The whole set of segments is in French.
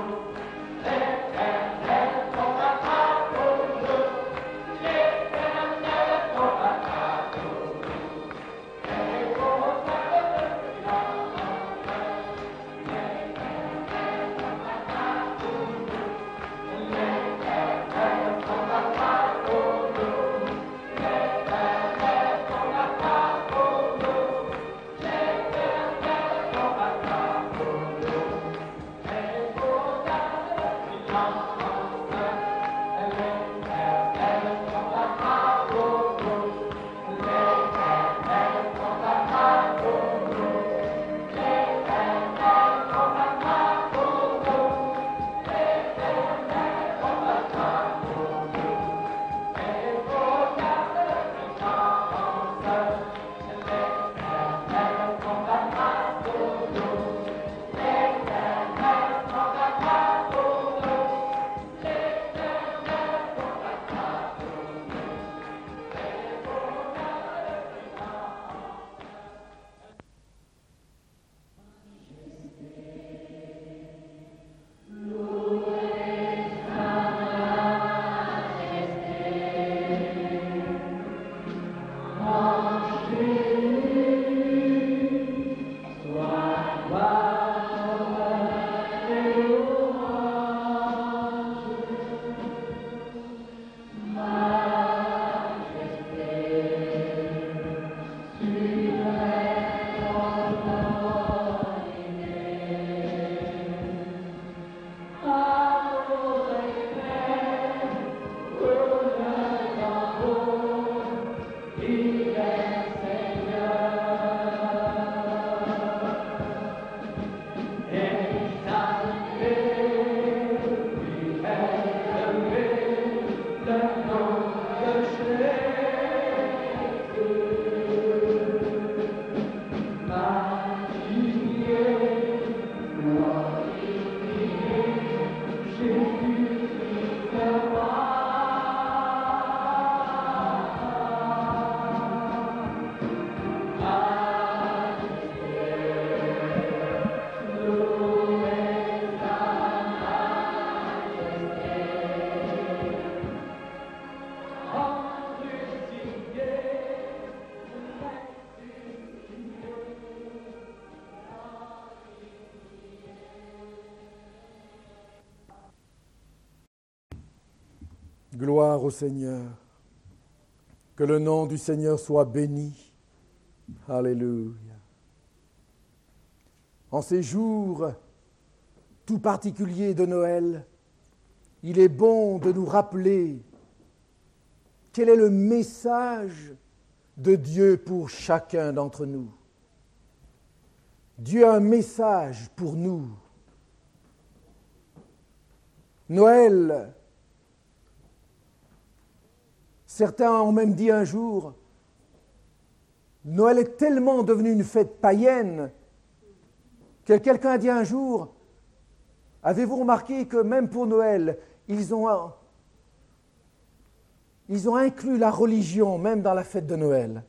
Gloire au Seigneur. Que le nom du Seigneur soit béni. Alléluia. En ces jours tout particuliers de Noël, il est bon de nous rappeler quel est le message de Dieu pour chacun d'entre nous. Dieu a un message pour nous. Noël, certains ont même dit un jour, Noël est tellement devenu une fête païenne que quelqu'un a dit un jour, avez-vous remarqué que même pour Noël, ils ont inclus la religion même dans la fête de Noël.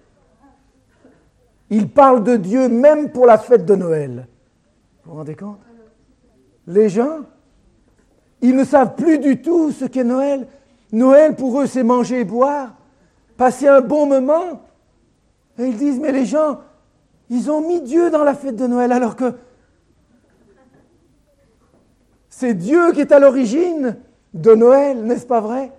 Ils parlent de Dieu même pour la fête de Noël. Vous vous rendez compte? Les gens, ils ne savent plus du tout ce qu'est Noël. Noël, pour eux, c'est manger et boire, passer un bon moment. Et ils disent, mais les gens, ils ont mis Dieu dans la fête de Noël, alors que c'est Dieu qui est à l'origine de Noël, n'est-ce pas vrai?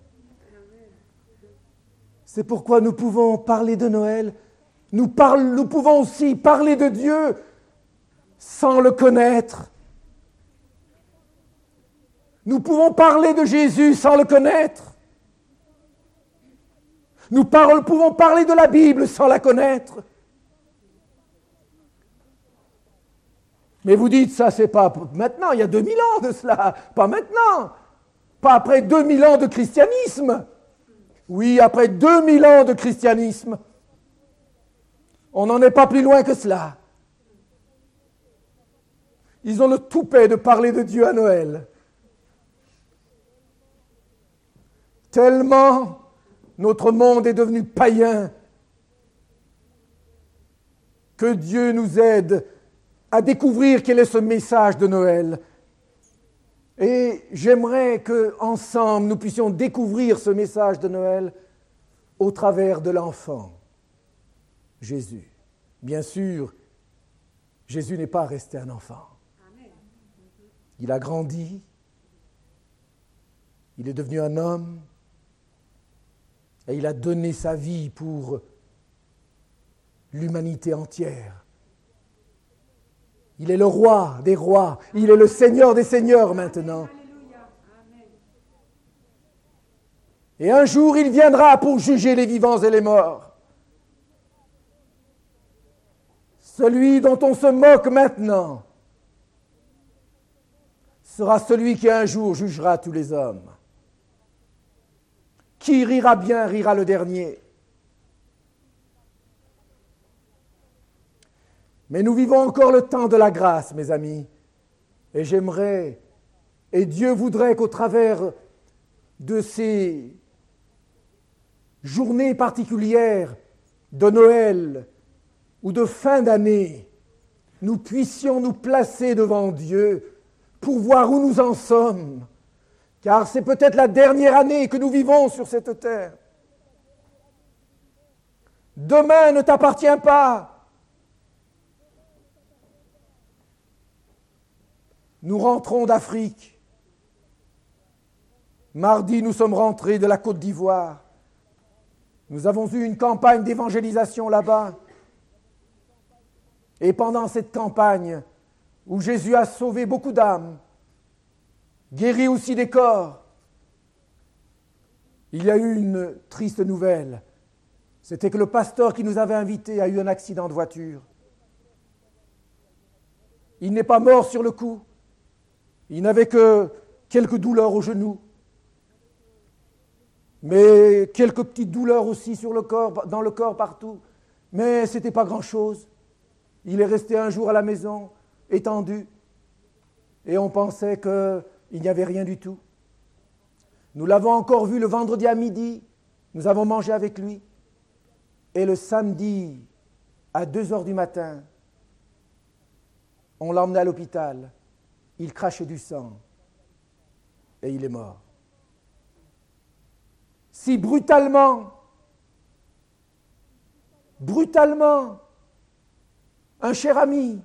C'est pourquoi nous pouvons parler de Noël. Nous pouvons aussi parler de Dieu sans le connaître. Nous pouvons parler de Jésus sans le connaître. Nous pouvons parler de la Bible sans la connaître. Mais vous dites, ça c'est pas maintenant, il y a 2000 ans de cela, pas maintenant. Pas après 2000 ans de christianisme. Oui, après 2000 ans de christianisme. On n'en est pas plus loin que cela. Ils ont le toupet de parler de Dieu à Noël. Tellement notre monde est devenu païen que Dieu nous aide à découvrir quel est ce message de Noël. Et j'aimerais qu'ensemble, nous puissions découvrir ce message de Noël au travers de l'enfant, Jésus. Bien sûr, Jésus n'est pas resté un enfant. Il a grandi, il est devenu un homme, et il a donné sa vie pour l'humanité entière. Il est le roi des rois, il est le Seigneur des seigneurs maintenant. Et un jour, il viendra pour juger les vivants et les morts. Celui dont on se moque maintenant sera celui qui un jour jugera tous les hommes. Qui rira bien, rira le dernier. Mais nous vivons encore le temps de la grâce, mes amis. Et j'aimerais, et Dieu voudrait qu'au travers de ces journées particulières de Noël ou de fin d'année, nous puissions nous placer devant Dieu pour voir où nous en sommes. Car c'est peut-être la dernière année que nous vivons sur cette terre. Demain ne t'appartient pas. Nous rentrons d'Afrique. Mardi, nous sommes rentrés de la Côte d'Ivoire. Nous avons eu une campagne d'évangélisation là-bas. Et pendant cette campagne, où Jésus a sauvé beaucoup d'âmes, guéri aussi des corps, il y a eu une triste nouvelle. C'était que le pasteur qui nous avait invités a eu un accident de voiture. Il n'est pas mort sur le coup. Il n'avait que quelques douleurs au genou, mais quelques petites douleurs aussi sur le corps, dans le corps partout. Mais ce n'était pas grand-chose. Il est resté un jour à la maison, étendu, et on pensait qu'il n'y avait rien du tout. Nous l'avons encore vu le vendredi à midi, nous avons mangé avec lui, et le samedi, à 2h du matin, on l'a emmené à l'hôpital. Il crachait du sang et il est mort. Si brutalement, un cher ami,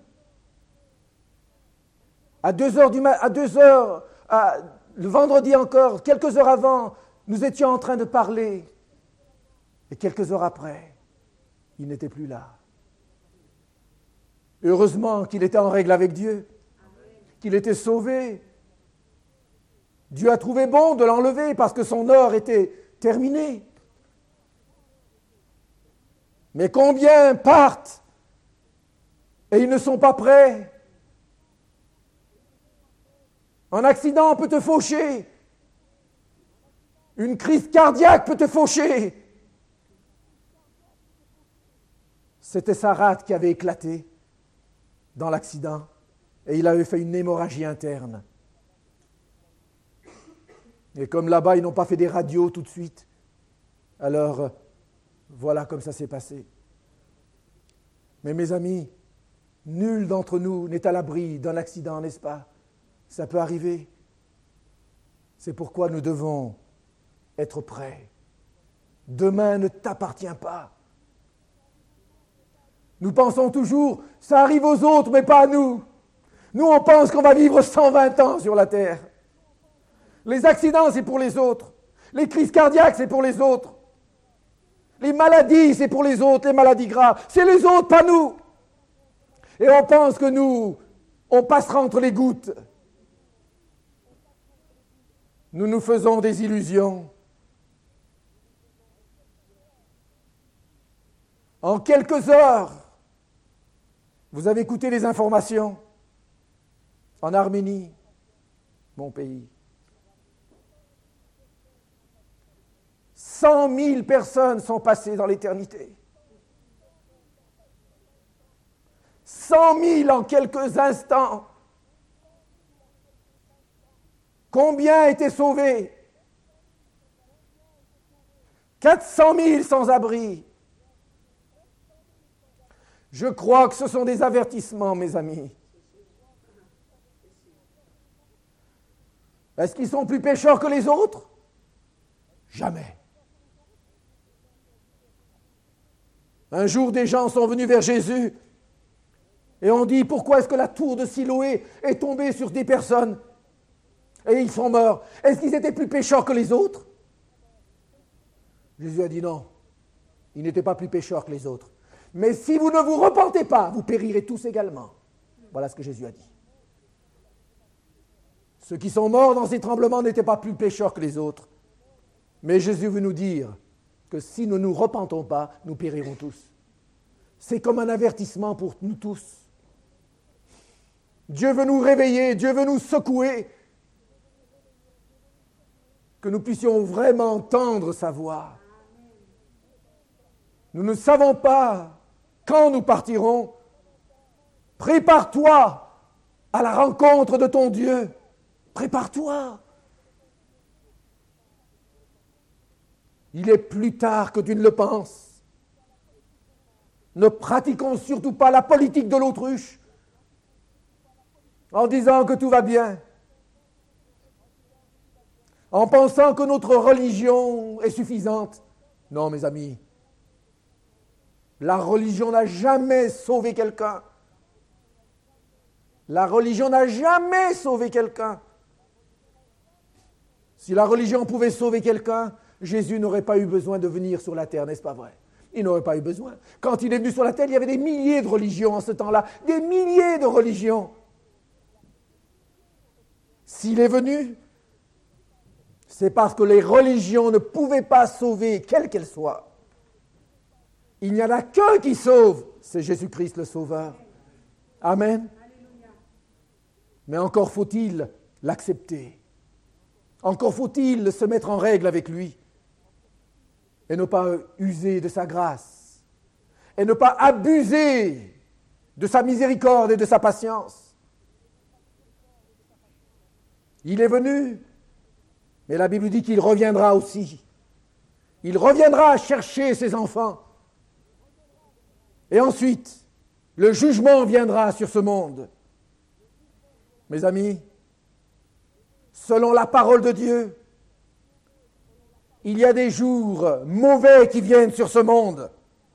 à 2h, le vendredi encore, quelques heures avant, nous étions en train de parler. Et quelques heures après, il n'était plus là. Heureusement qu'il était en règle avec Dieu, qu'il était sauvé. Dieu a trouvé bon de l'enlever parce que son heure était terminée. Mais combien partent et ils ne sont pas prêts? Un accident peut te faucher. Une crise cardiaque peut te faucher. C'était sa rate qui avait éclaté dans l'accident et il avait fait une hémorragie interne. Et comme là-bas, ils n'ont pas fait des radios tout de suite, alors voilà comme ça s'est passé. Mais mes amis, nul d'entre nous n'est à l'abri d'un accident, n'est-ce pas? Ça peut arriver. C'est pourquoi nous devons être prêts. Demain ne t'appartient pas. Nous pensons toujours, ça arrive aux autres, mais pas à nous. Nous, on pense qu'on va vivre 120 ans sur la terre. Les accidents, c'est pour les autres. Les crises cardiaques, c'est pour les autres. Les maladies, c'est pour les autres, les maladies graves. C'est les autres, pas nous. Et on pense que nous, on passera entre les gouttes. Nous nous faisons des illusions. En quelques heures, vous avez écouté les informations en Arménie, mon pays. 100 000 personnes sont passées dans l'éternité. 100 000 en quelques instants. Combien étaient sauvés? 400 000 sans-abri. Je crois que ce sont des avertissements, mes amis. Est-ce qu'ils sont plus pécheurs que les autres? Jamais. Un jour, des gens sont venus vers Jésus et ont dit, pourquoi est-ce que la tour de Siloé est tombée sur des personnes et ils sont morts? Est-ce qu'ils étaient plus pécheurs que les autres? Jésus a dit non, ils n'étaient pas plus pécheurs que les autres. Mais si vous ne vous repentez pas, vous périrez tous également. Voilà ce que Jésus a dit. Ceux qui sont morts dans ces tremblements n'étaient pas plus pécheurs que les autres. Mais Jésus veut nous dire que si nous ne nous repentons pas, nous périrons tous. C'est comme un avertissement pour nous tous. Dieu veut nous réveiller, Dieu veut nous secouer, que nous puissions vraiment entendre sa voix. Nous ne savons pas quand nous partirons. Prépare-toi à la rencontre de ton Dieu. Prépare-toi. Il est plus tard que tu ne le penses. Ne pratiquons surtout pas la politique de l'autruche en disant que tout va bien, en pensant que notre religion est suffisante. Non, mes amis, la religion n'a jamais sauvé quelqu'un. La religion n'a jamais sauvé quelqu'un. Si la religion pouvait sauver quelqu'un, Jésus n'aurait pas eu besoin de venir sur la terre, n'est-ce pas vrai? Il n'aurait pas eu besoin. Quand il est venu sur la terre, il y avait des milliers de religions en ce temps-là, des milliers de religions. S'il est venu, c'est parce que les religions ne pouvaient pas sauver, quelles qu'elles soient. Il n'y en a qu'un qui sauve, c'est Jésus-Christ le Sauveur. Amen. Mais encore faut-il l'accepter. Encore faut-il se mettre en règle avec lui et ne pas user de sa grâce et ne pas abuser de sa miséricorde et de sa patience. Il est venu, mais la Bible dit qu'il reviendra aussi. Il reviendra chercher ses enfants. Et ensuite, le jugement viendra sur ce monde. Mes amis, selon la parole de Dieu, il y a des jours mauvais qui viennent sur ce monde.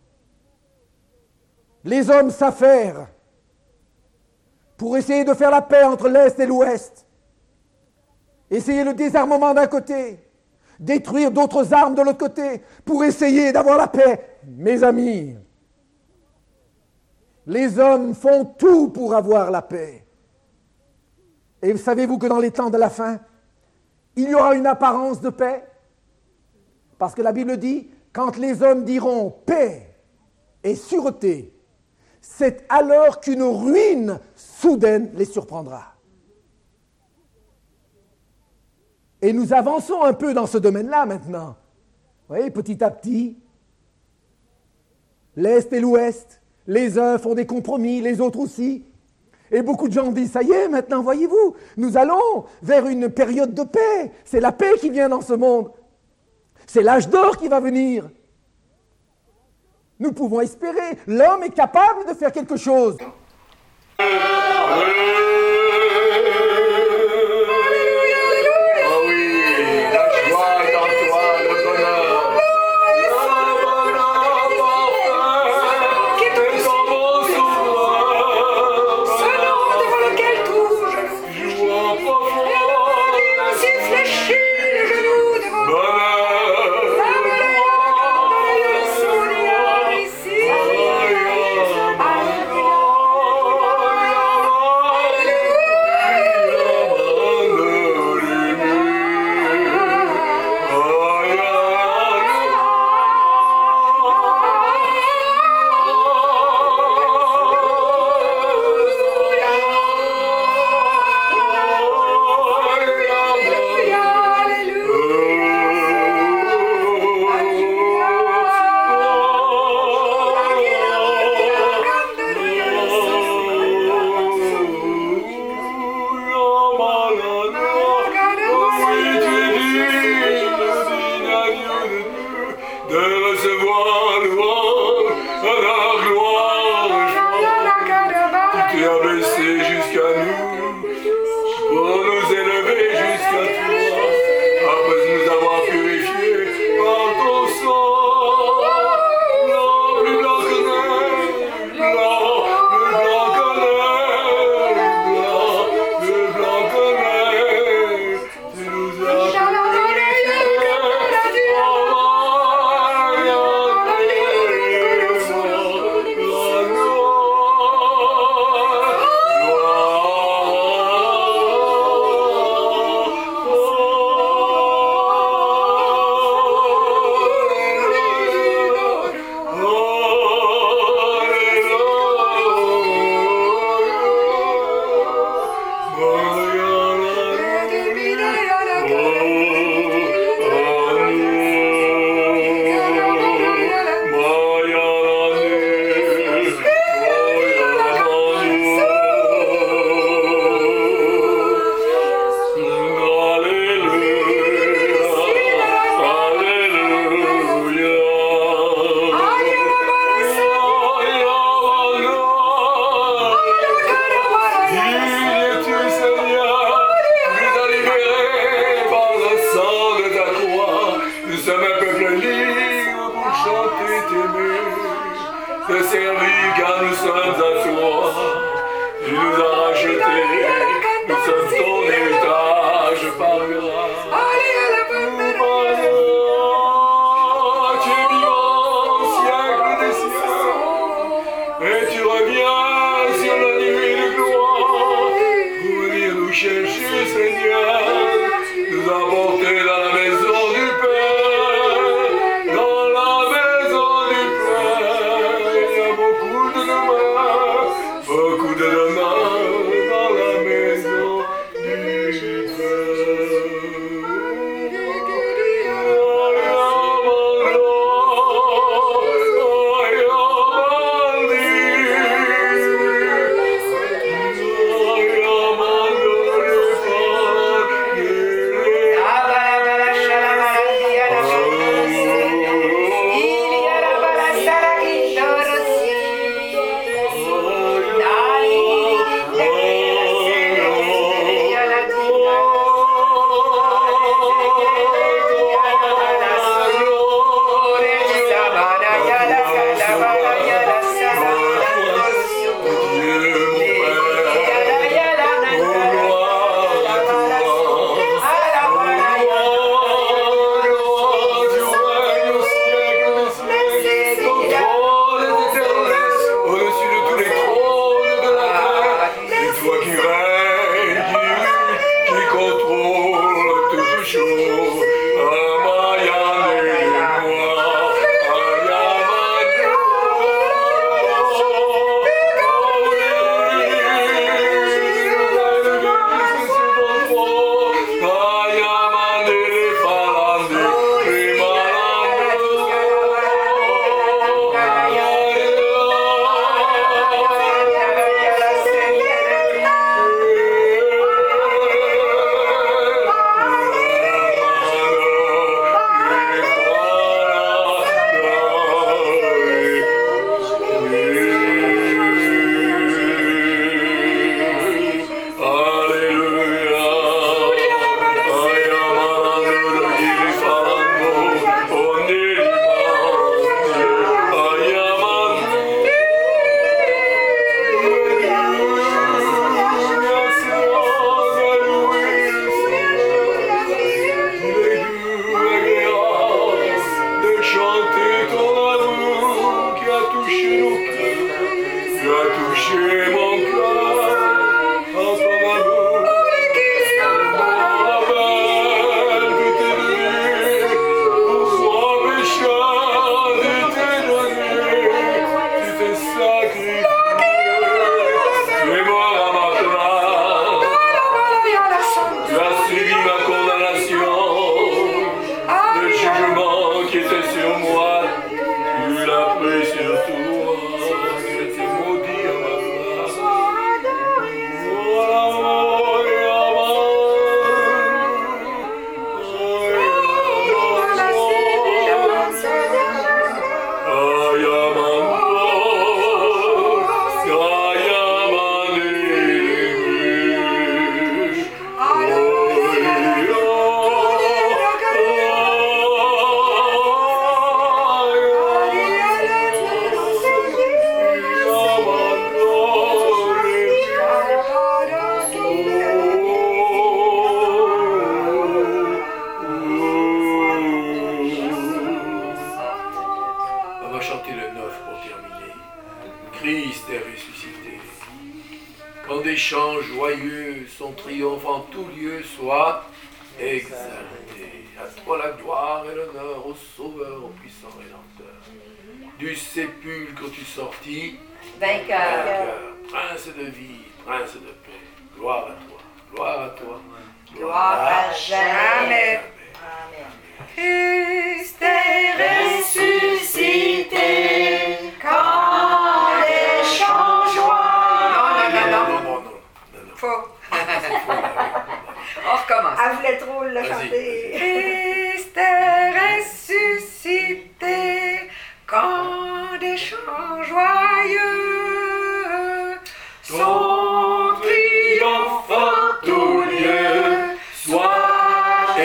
Les hommes s'affairent pour essayer de faire la paix entre l'Est et l'Ouest, essayer le désarmement d'un côté, détruire d'autres armes de l'autre côté, pour essayer d'avoir la paix. Mes amis, les hommes font tout pour avoir la paix. Et savez-vous que dans les temps de la fin, il y aura une apparence de paix? Parce que la Bible dit, quand les hommes diront paix et sûreté, c'est alors qu'une ruine soudaine les surprendra. Et nous avançons un peu dans ce domaine-là maintenant. Vous voyez, petit à petit, l'Est et l'Ouest, les uns font des compromis, les autres aussi. Et beaucoup de gens disent, ça y est, maintenant, voyez-vous, nous allons vers une période de paix. C'est la paix qui vient dans ce monde. C'est l'âge d'or qui va venir. Nous pouvons espérer. L'homme est capable de faire quelque chose. Tu as subi ma condamnation. Le jugement qui était sur moi, tu l'as pris sur toi. Tu étais maudit à ma place. Des chants joyeux, son triomphe en tout lieu soit exalté. À toi la gloire et l'honneur, au Sauveur, au puissant Rédempteur. Du sépulcre tu sortis, vainqueur, prince de vie, prince de paix. Gloire à toi, gloire à toi, gloire à jamais. Amen. Christ est ressuscité, quand les chants joyeux. Non. Faux. On recommence. Elle voulait trop le chanter. Christ est ressuscité, quand des chants joyeux, son triomphe en tout lieu soit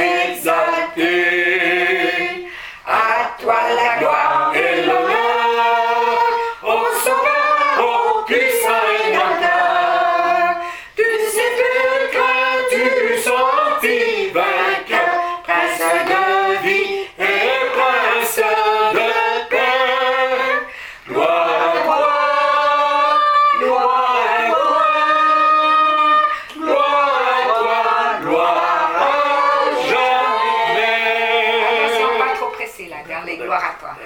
exalté. À toi la gloire et l'honneur, au Sauveur, au puissant Rédempteur. Du sépulcre tu sortis vainqueur, prince de vie et prince de paix. Gloire à toi, gloire à toi, gloire à toi, gloire à jamais. Attention, pas trop pressé là, dans les gloires à toi.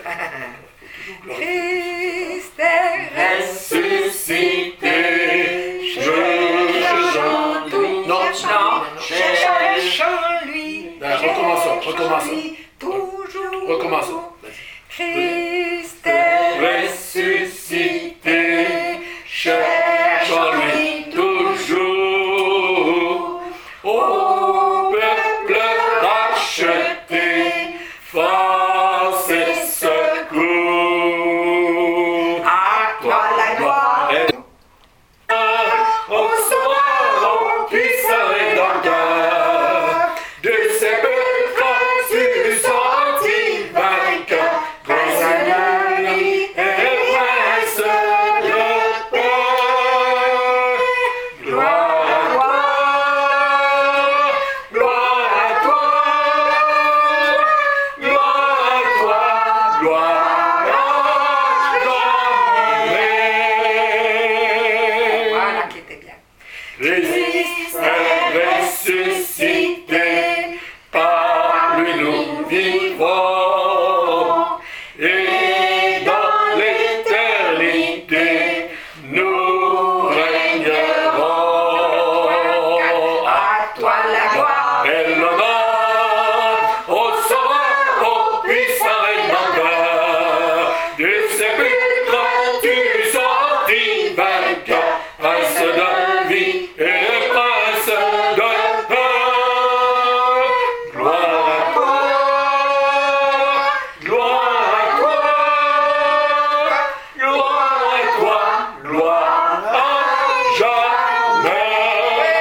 Christ est ressuscité, je chante tout, Non. je chante lui, Recommençons. toujours. Recommençons. Christ est ressuscité, cherche-lui toujours. Ô peuple racheté, force et secours. À toi la gloire. Au Sauveur, au puissant Rédempteur, de sépulcre tu sortis vainqueur, prince de vie et prince de paix. Gloire à toi, gloire à toi, gloire à toi, gloire à jamais. Voilà qui était bien. Christ est ressuscité, par lui nous vivons, et dans l'éternité nous régnerons. À toi la gloire et l'honneur, au Sauveur, au puissant Rédempteur. Du sépulcre tu sortis vainqueur, prince de vie et prince de paix. Gloire à toi, gloire à toi, gloire à toi, gloire à jamais.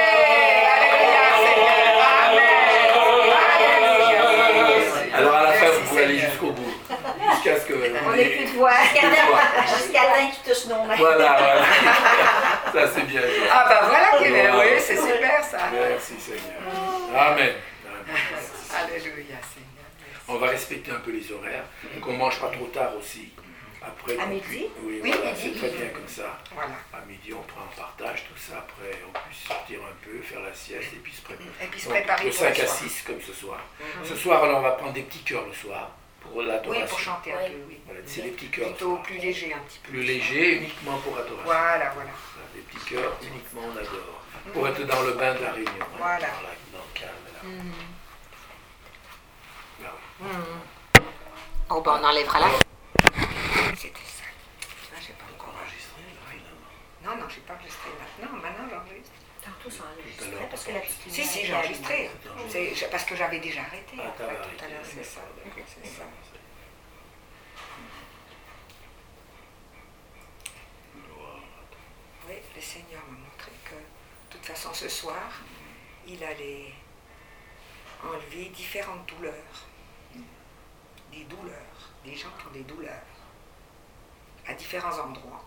Alors à la fin, vous pouvez aller jusqu'au bout, jusqu'à ce que... On n'est plus de voix. Jusqu'à temps qui touche nos mains. Voilà. Ça c'est bien. Ah bah voilà, oui, c'est super ça. Merci Seigneur. Amen. Alléluia Seigneur. On va respecter un peu les horaires, qu'on ne mange pas trop tard aussi. Après, À midi? Oui, Oui, voilà, midi. c'est très bien comme ça. Voilà. À midi, on prend un partage, tout ça. Après, on peut sortir un peu, faire la sieste et puis se préparer. Et puis se Donc, préparer de pour 5 le à soir. 6 comme ce soir. Ce soir, alors, on va prendre des petits cœurs le soir pour l'adoration. Oui, pour chanter un peu, oui. Voilà, c'est des petits cœurs. le Plutôt soir. plus léger un petit peu. Plus légers, uniquement pour adoration. Voilà. Des petits cœurs, uniquement on adore. Pour être dans le bain de la réunion. hein, Voilà. dans calme là. Oh, ben on enlèvera la. C'était ça. Ah, j'ai pas encore Enregistré là, Non, j'ai pas enregistré maintenant. Maintenant, j'enregistre. Tantôt, ça enregistrait parce que la petite Si, j'ai enregistré. Parce que j'avais déjà arrêté. Ah, En t'avais fait, tout arrêté. à l'heure, c'est ça. C'est ça. Oui, le Seigneur m'a montré que, de toute façon, ce soir, il allait enlever différentes douleurs. Des douleurs. Des gens qui ont des douleurs. À différents endroits.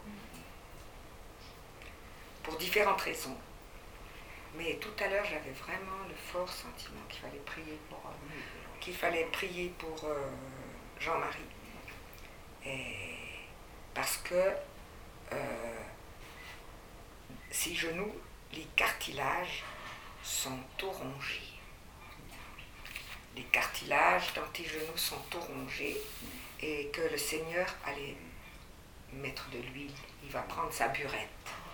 Pour différentes raisons. Mais tout à l'heure, j'avais vraiment le fort sentiment qu'il fallait prier pour Jean-Marie. Parce que ses genoux, les cartilages sont tout rongés. Les cartilages dans tes genoux sont tout rongés et que le Seigneur allait mettre de l'huile. Il va prendre sa burette.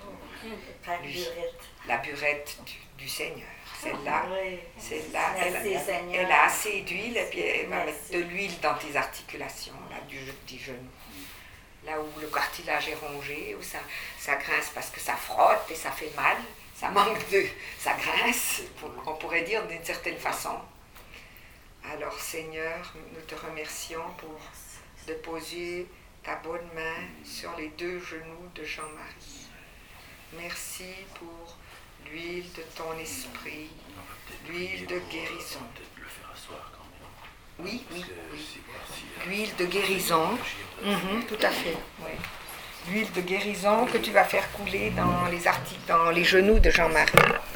La burette du Seigneur. Celle-là, elle a assez d'huile et puis elle va mettre de l'huile dans tes articulations, là, du genou. Là où le cartilage est rongé, où ça grince parce que ça frotte et ça fait mal, ça grince, on pourrait dire d'une certaine façon. Alors Seigneur, nous te remercions pour de poser ta bonne main sur les deux genoux de Jean-Marie. Merci pour l'huile de ton esprit, l'huile de guérison. Le faire asseoir quand même. Oui. L'huile de guérison, tout à fait. Oui. L'huile de guérison que tu vas faire couler dans les genoux de Jean-Marie.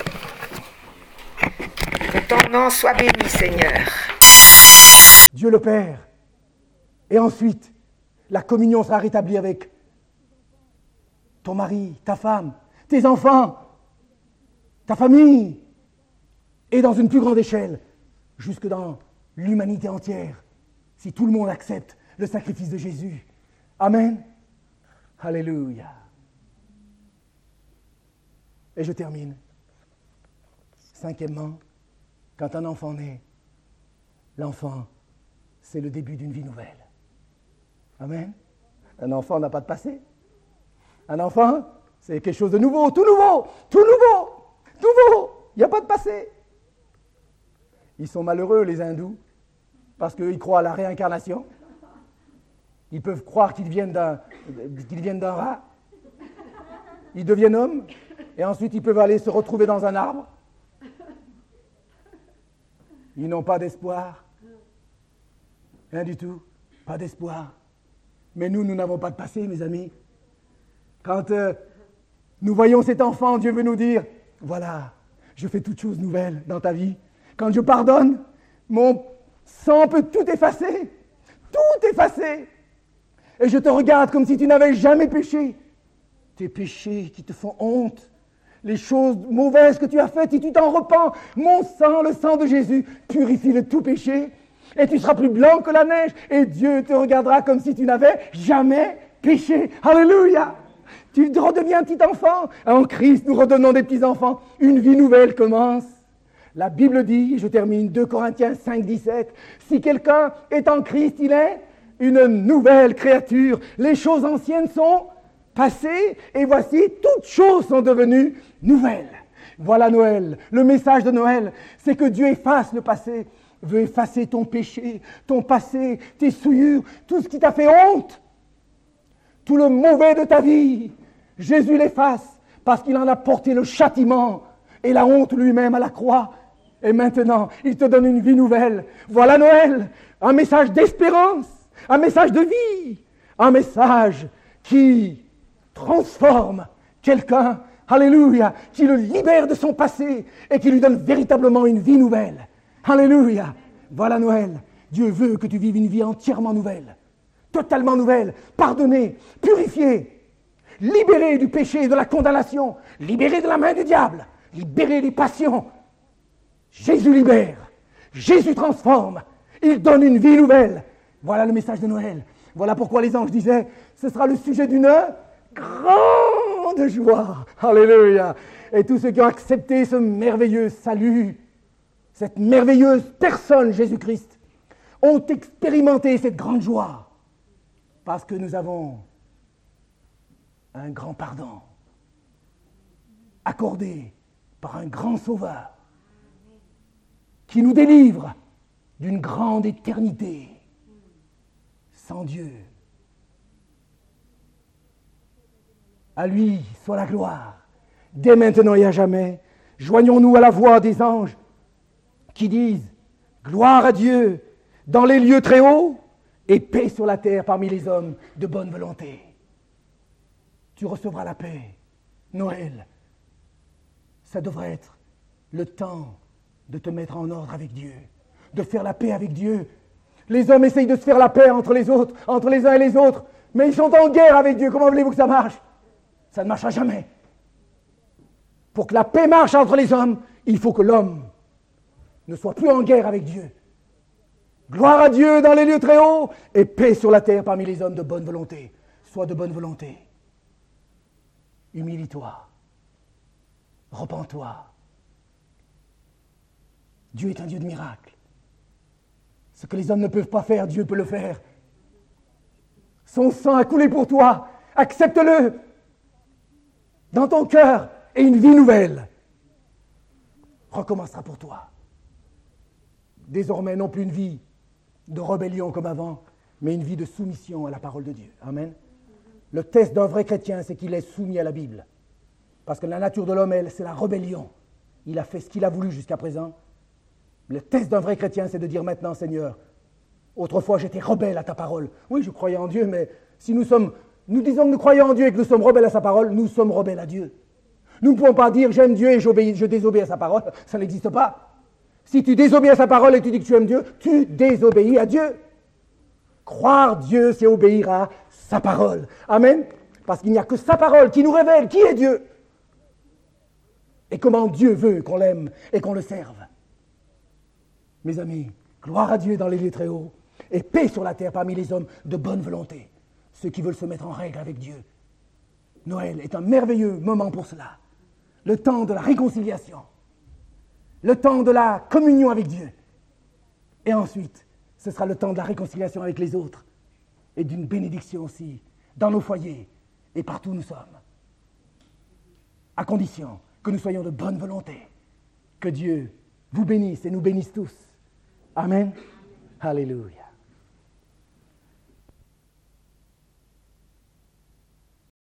Que ton nom soit béni, Seigneur. Dieu le Père. Et ensuite, la communion sera rétablie avec ton mari, ta femme, tes enfants, ta famille, et dans une plus grande échelle, jusque dans l'humanité entière, si tout le monde accepte le sacrifice de Jésus. Amen. Alléluia. Et je termine. Cinquièmement, quand un enfant naît, l'enfant, c'est le début d'une vie nouvelle. Amen. Un enfant n'a pas de passé. Un enfant, c'est quelque chose de nouveau, tout nouveau, tout nouveau, nouveau. Il n'y a pas de passé. Ils sont malheureux, les hindous, parce qu'ils croient à la réincarnation. Ils peuvent croire qu'ils viennent d'un rat. Ils deviennent hommes, et ensuite ils peuvent aller se retrouver dans un arbre. Ils n'ont pas d'espoir. Rien du tout. Pas d'espoir. Mais nous n'avons pas de passé, mes amis. Quand nous voyons cet enfant, Dieu veut nous dire, voilà, je fais toutes choses nouvelles dans ta vie. Quand je pardonne, mon sang peut tout effacer. Tout effacer. Et je te regarde comme si tu n'avais jamais péché. Tes péchés qui te font honte. Les choses mauvaises que tu as faites, si tu t'en repens, mon sang, le sang de Jésus, purifie de tout péché. Et tu seras plus blanc que la neige. Et Dieu te regardera comme si tu n'avais jamais péché. Alléluia! Tu redeviens un petit enfant. En Christ, nous redonnons des petits enfants. Une vie nouvelle commence. La Bible dit, je termine, 2 Corinthiens 5, 17, si quelqu'un est en Christ, il est une nouvelle créature. Les choses anciennes sont passées et voici, toutes choses sont devenues nouvelles. Voilà Noël. Le message de Noël, c'est que Dieu efface le passé, veut effacer ton péché, ton passé, tes souillures, tout ce qui t'a fait honte, tout le mauvais de ta vie. Jésus l'efface parce qu'il en a porté le châtiment et la honte lui-même à la croix. Et maintenant, il te donne une vie nouvelle. Voilà Noël, un message d'espérance, un message de vie, un message qui transforme quelqu'un, alléluia, qui le libère de son passé et qui lui donne véritablement une vie nouvelle. Alléluia. Voilà Noël. Dieu veut que tu vives une vie entièrement nouvelle, totalement nouvelle, pardonnée, purifiée, libérée du péché et de la condamnation, libérée de la main du diable, libérée des passions. Jésus libère, Jésus transforme, il donne une vie nouvelle. Voilà le message de Noël. Voilà pourquoi les anges disaient, ce sera le sujet d'une grande joie. Alléluia. Et tous ceux qui ont accepté ce merveilleux salut cette merveilleuse personne, Jésus-Christ, ont expérimenté cette grande joie parce que nous avons un grand pardon accordé par un grand Sauveur qui nous délivre d'une grande éternité sans Dieu. À lui soit la gloire, dès maintenant et à jamais. Joignons-nous à la voix des anges qui disent « Gloire à Dieu dans les lieux très hauts et paix sur la terre parmi les hommes de bonne volonté. » Tu recevras la paix. Noël, ça devrait être le temps de te mettre en ordre avec Dieu, de faire la paix avec Dieu. Les hommes essayent de se faire la paix entre les autres, entre les uns et les autres, mais ils sont en guerre avec Dieu. Comment voulez-vous que ça marche? Ça ne marchera jamais. Pour que la paix marche entre les hommes, il faut que l'homme ne soit plus en guerre avec Dieu. Gloire à Dieu dans les lieux très hauts et paix sur la terre parmi les hommes de bonne volonté. Sois de bonne volonté. Humilie-toi. Repens-toi. Dieu est un Dieu de miracles. Ce que les hommes ne peuvent pas faire, Dieu peut le faire. Son sang a coulé pour toi. Accepte-le dans ton cœur et une vie nouvelle recommencera pour toi. Désormais, non plus une vie de rébellion comme avant, mais une vie de soumission à la parole de Dieu. Amen. Le test d'un vrai chrétien, c'est qu'il est soumis à la Bible. Parce que la nature de l'homme, c'est la rébellion. Il a fait ce qu'il a voulu jusqu'à présent. Le test d'un vrai chrétien, c'est de dire maintenant, Seigneur, autrefois j'étais rebelle à ta parole. Oui, je croyais en Dieu, mais si nous disons que nous croyons en Dieu et que nous sommes rebelles à sa parole, nous sommes rebelles à Dieu. Nous ne pouvons pas dire j'aime Dieu et je désobéis à sa parole. Ça n'existe pas. Si tu désobéis à sa parole et que tu dis que tu aimes Dieu, tu désobéis à Dieu. Croire Dieu, c'est obéir à sa parole. Amen. Parce qu'il n'y a que sa parole qui nous révèle qui est Dieu. Et comment Dieu veut qu'on l'aime et qu'on le serve. Mes amis, gloire à Dieu dans les lieux très hauts et paix sur la terre parmi les hommes de bonne volonté. Ceux qui veulent se mettre en règle avec Dieu. Noël est un merveilleux moment pour cela. Le temps de la réconciliation. Le temps de la communion avec Dieu. Et ensuite, ce sera le temps de la réconciliation avec les autres. Et d'une bénédiction aussi, dans nos foyers et partout où nous sommes. À condition que nous soyons de bonne volonté. Que Dieu vous bénisse et nous bénisse tous. Amen. Alléluia.